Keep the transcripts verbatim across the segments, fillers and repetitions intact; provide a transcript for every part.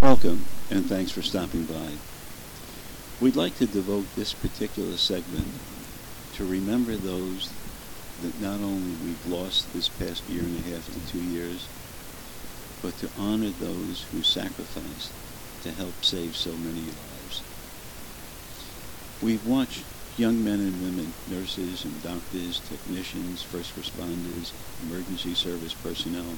Welcome, and thanks for stopping by. We'd like to devote this particular segment to remember those that not only we've lost this past year and a half to two years, but to honor those who sacrificed to help save so many lives. We've watched young men and women, nurses and doctors, technicians, first responders, emergency service personnel.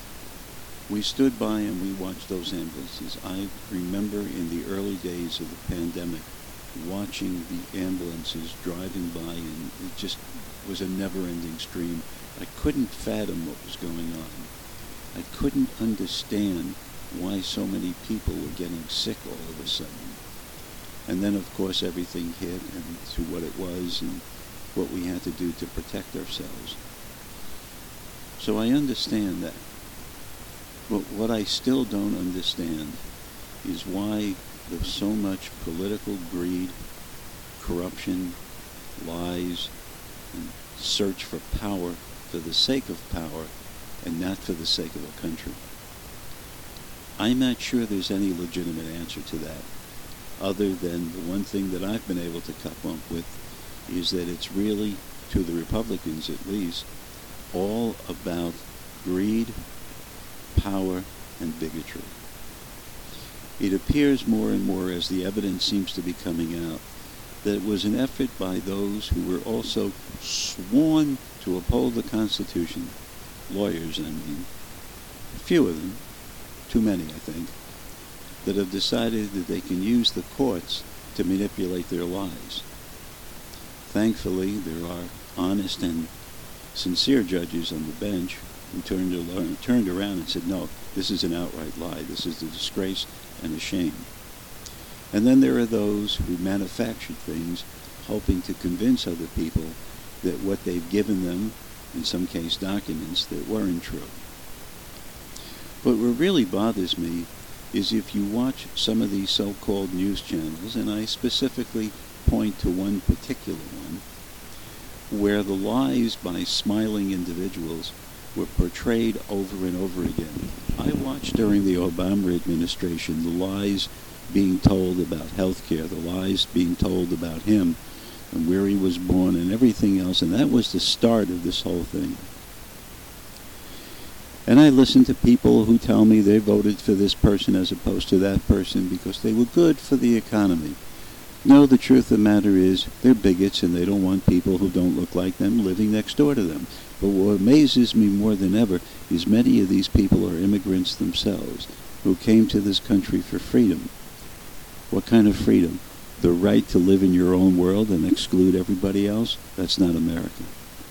We stood by and we watched those ambulances. I remember in the early days of the pandemic watching the ambulances driving by, and it just was a never-ending stream. I couldn't fathom what was going on. I couldn't understand why so many people were getting sick all of a sudden. And then, of course, everything hit and to what it was and what we had to do to protect ourselves. So I understand that. But what I still don't understand is why there's so much political greed, corruption, lies, and search for power for the sake of power and not for the sake of a country. I'm not sure there's any legitimate answer to that, other than the one thing that I've been able to come up with is that it's really, to the Republicans at least, all about greed, power, and bigotry. It appears more and more as the evidence seems to be coming out that it was an effort by those who were also sworn to uphold the Constitution, lawyers I mean, a few of them, too many I think, that have decided that they can use the courts to manipulate their lives. Thankfully, there are honest and sincere judges on the bench who turned, to, turned around and said, no, this is an outright lie. This is a disgrace and a shame. And then there are those who manufactured things hoping to convince other people that what they've given them, in some case documents, that weren't true. But what really bothers me is if you watch some of these so-called news channels, and I specifically point to one particular one, where the lies by smiling individuals were portrayed over and over again. I watched during the Obama administration the lies being told about health care, the lies being told about him and where he was born and everything else, and that was the start of this whole thing. And I listen to people who tell me they voted for this person as opposed to that person because they were good for the economy. No, the truth of the matter is they're bigots and they don't want people who don't look like them living next door to them. But what amazes me more than ever is many of these people are immigrants themselves who came to this country for freedom. What kind of freedom? The right to live in your own world and exclude everybody else? That's not America.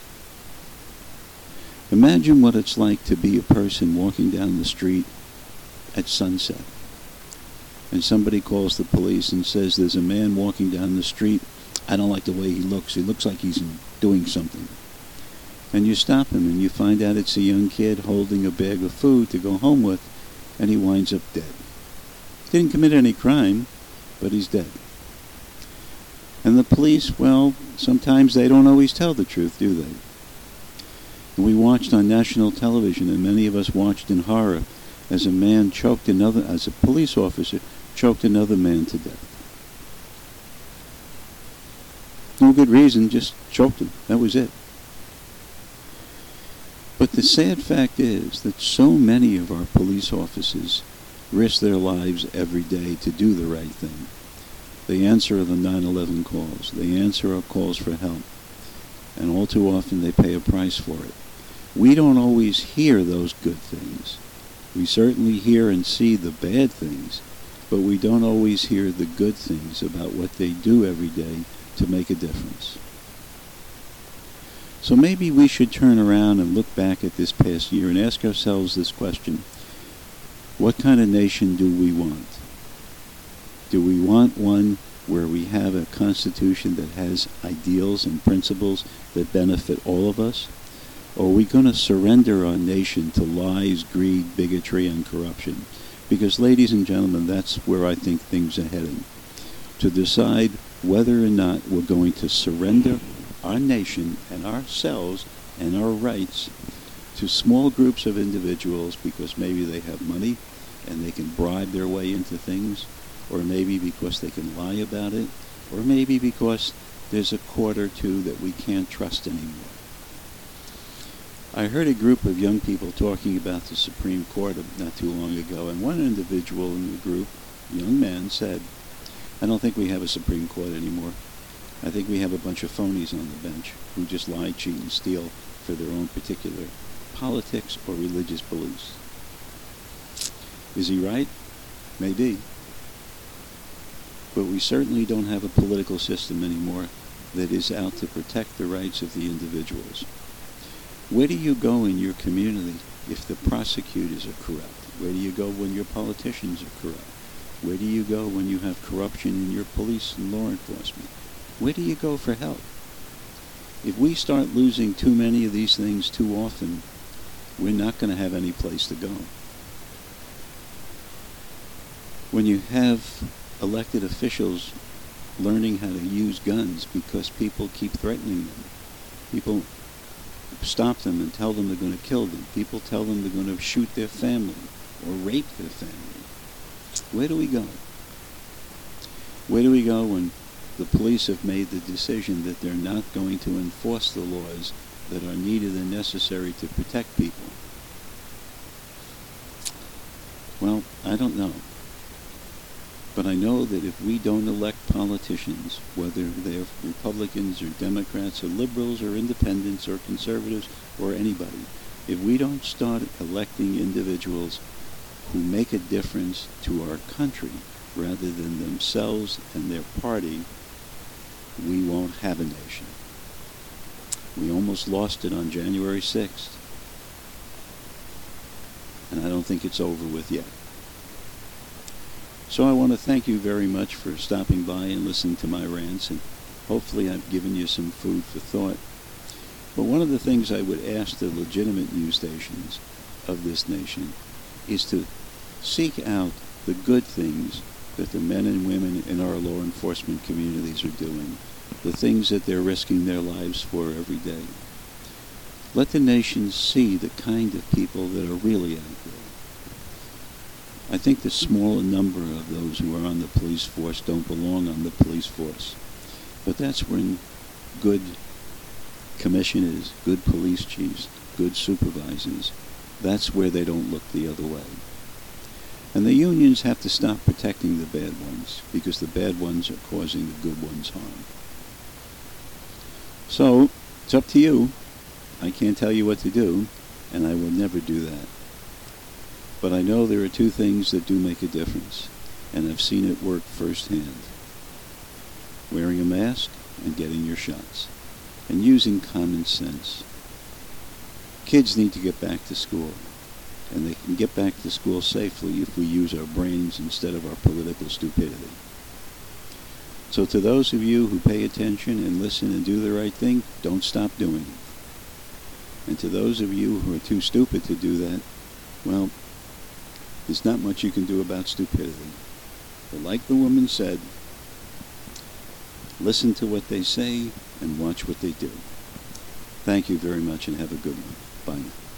Imagine what it's like to be a person walking down the street at sunset, and somebody calls the police and says, there's a man walking down the street. I don't like the way he looks. He looks like he's doing something. And you stop him and you find out it's a young kid holding a bag of food to go home with, and he winds up dead. Didn't commit any crime, but he's dead. And the police, well, sometimes they don't always tell the truth, do they? And we watched on national television, and many of us watched in horror, as a man choked another, as a police officer choked another man to death. No good reason, just choked him. That was it. But the sad fact is that so many of our police officers risk their lives every day to do the right thing. They answer the nine eleven calls. They answer our calls for help. And all too often they pay a price for it. We don't always hear those good things. We certainly hear and see the bad things, but we don't always hear the good things about what they do every day to make a difference. So maybe we should turn around and look back at this past year and ask ourselves this question. What kind of nation do we want? Do we want one where we have a constitution that has ideals and principles that benefit all of us? Or are we going to surrender our nation to lies, greed, bigotry, and corruption? Because, ladies and gentlemen, that's where I think things are heading. To decide whether or not we're going to surrender our nation and ourselves and our rights to small groups of individuals because maybe they have money, and they can bribe their way into things, or maybe because they can lie about it, or maybe because there's a court or two that we can't trust anymore. I heard a group of young people talking about the Supreme Court not too long ago, and one individual in the group, a young man, said, "I don't think we have a Supreme Court anymore. I think we have a bunch of phonies on the bench who just lie, cheat, and steal for their own particular politics or religious beliefs." Is he right? Maybe. But we certainly don't have a political system anymore that is out to protect the rights of the individuals. Where do you go in your community if the prosecutors are corrupt? Where do you go when your politicians are corrupt? Where do you go when you have corruption in your police and law enforcement? Where do you go for help? If we start losing too many of these things too often, we're not going to have any place to go. When you have elected officials learning how to use guns because people keep threatening them, people stop them and tell them they're going to kill them, people tell them they're going to shoot their family or rape their family, where do we go? Where do we go when the police have made the decision that they're not going to enforce the laws that are needed and necessary to protect people? Well, I don't know. But I know that if we don't elect politicians, whether they're Republicans or Democrats or liberals or independents or conservatives or anybody, if we don't start electing individuals who make a difference to our country rather than themselves and their party, we won't have a nation. We almost lost it on January sixth. And I don't think it's over with yet. So I want to thank you very much for stopping by and listening to my rants, and hopefully I've given you some food for thought. But one of the things I would ask the legitimate news stations of this nation is to seek out the good things that the men and women in our law enforcement communities are doing, the things that they're risking their lives for every day. Let the nation see the kind of people that are really out there. I think the smaller number of those who are on the police force don't belong on the police force. But that's when good commissioners, good police chiefs, good supervisors, that's where they don't look the other way. And the unions have to stop protecting the bad ones, because the bad ones are causing the good ones harm. So, it's up to you. I can't tell you what to do, and I will never do that. But I know there are two things that do make a difference, and I've seen it work firsthand. Wearing a mask and getting your shots, and using common sense. Kids need to get back to school, and they can get back to school safely if we use our brains instead of our political stupidity. So to those of you who pay attention and listen and do the right thing, don't stop doing it. And to those of you who are too stupid to do that, well, there's not much you can do about stupidity. But like the woman said, listen to what they say and watch what they do. Thank you very much and have a good one. Bye now.